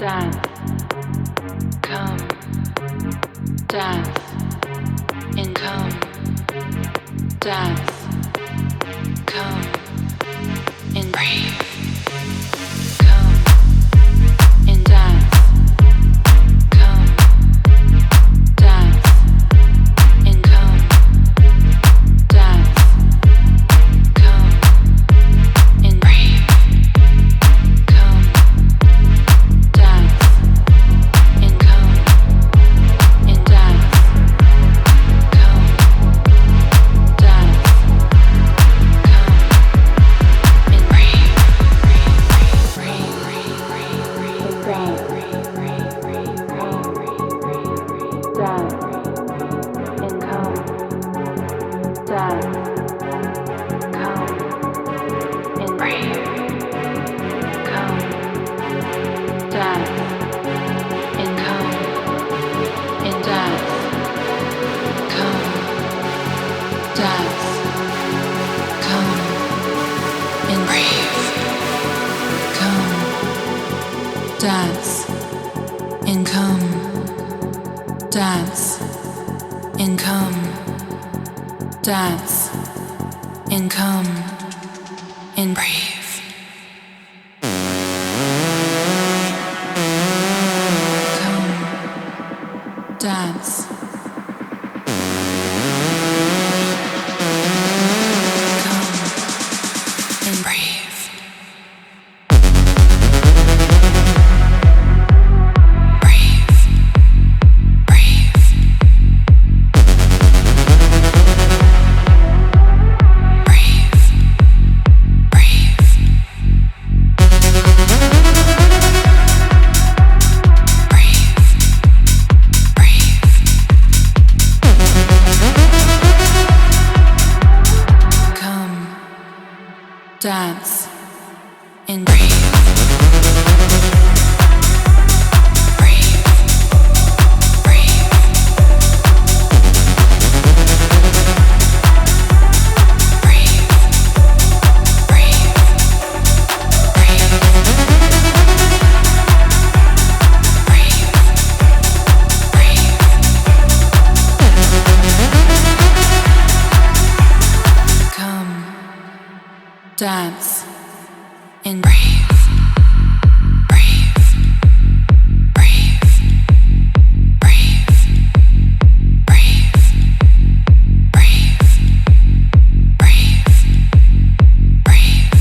dance, come, dance, and come, dance, come, and breathe, come, and dance, come, dance, and come, dance, come, and breathe, come, dance, and come, and dance, come, dance, come, and breathe, dance, and come, dance, come, and breathe, come, dance, and come, and dance, come, dance, come, and breathe, come, dance, and come, dance, and come, dance, and come, and breathe. Come, dance. Come, and breathe. Breathe. Breathe. Breathe. Breathe. Come, dance, and breathe. Breathe. Breathe. Breathe. Breathe. Come, dance, and breathe. Breathe. Breathe. Breathe. Breathe. Breathe. Breathe. Breathe.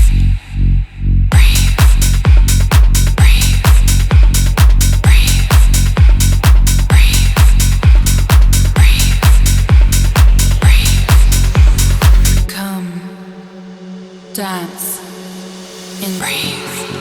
Come, dance, and breathe.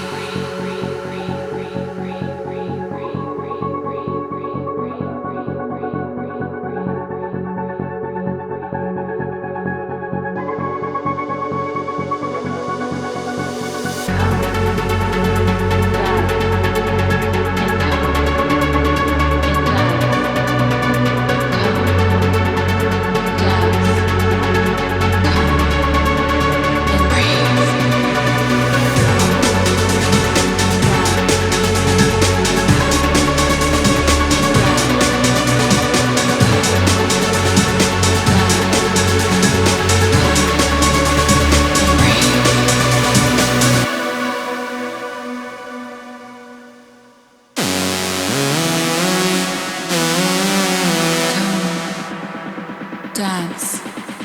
Dance.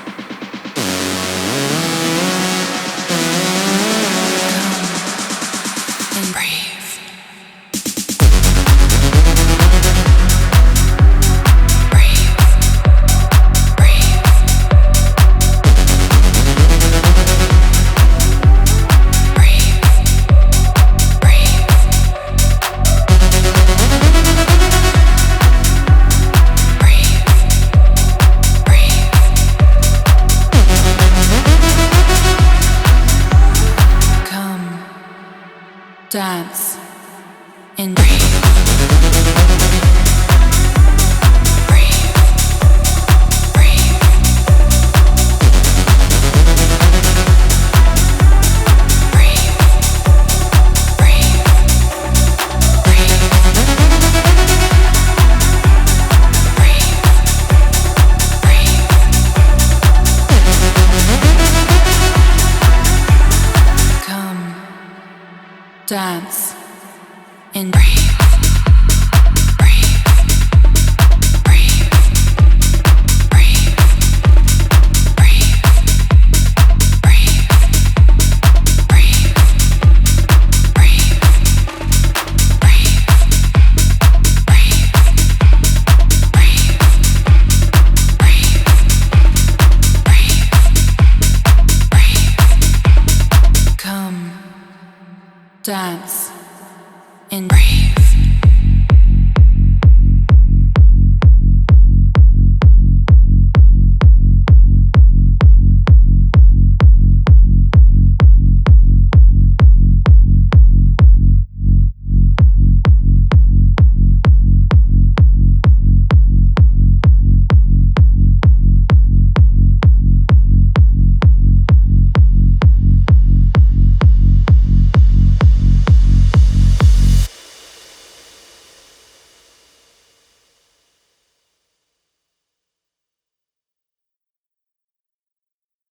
Come, and breathe. Breathe. Breathe. Breathe. Breathe. Come, dance, and breathe. Breathe. Breathe. Breathe. Breathe. Breathe. dance in breathe, breathe, breathe, breathe, breathe, breathe, breathe, breathe, breathe, breathe. Come dance and breathe.